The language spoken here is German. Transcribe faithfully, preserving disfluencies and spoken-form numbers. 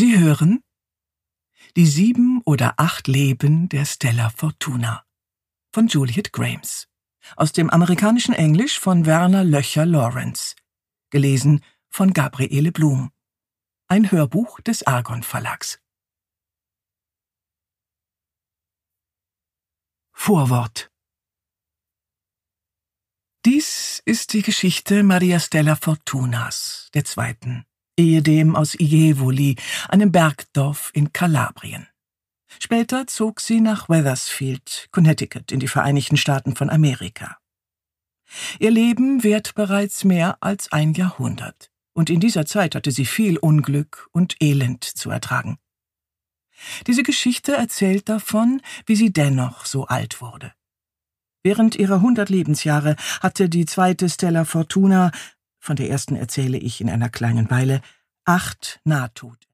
Sie hören Die sieben oder acht Leben der Stella Fortuna von Juliet Graimes aus dem amerikanischen Englisch von Werner Löcher Lawrence, gelesen von Gabriele Blum. Ein Hörbuch des Argon Verlags. Vorwort. Dies ist die Geschichte Maria Stella Fortunas, der Zweiten, ehedem aus Jevoli, einem Bergdorf in Kalabrien. Später zog sie nach Wethersfield, Connecticut, in die Vereinigten Staaten von Amerika. Ihr Leben währt bereits mehr als ein Jahrhundert, und in dieser Zeit hatte sie viel Unglück und Elend zu ertragen. Diese Geschichte erzählt davon, wie sie dennoch so alt wurde. Während ihrer hundert Lebensjahre hatte die zweite Stella Fortuna, von der ersten erzähle ich in einer kleinen Weile, acht Nahtote.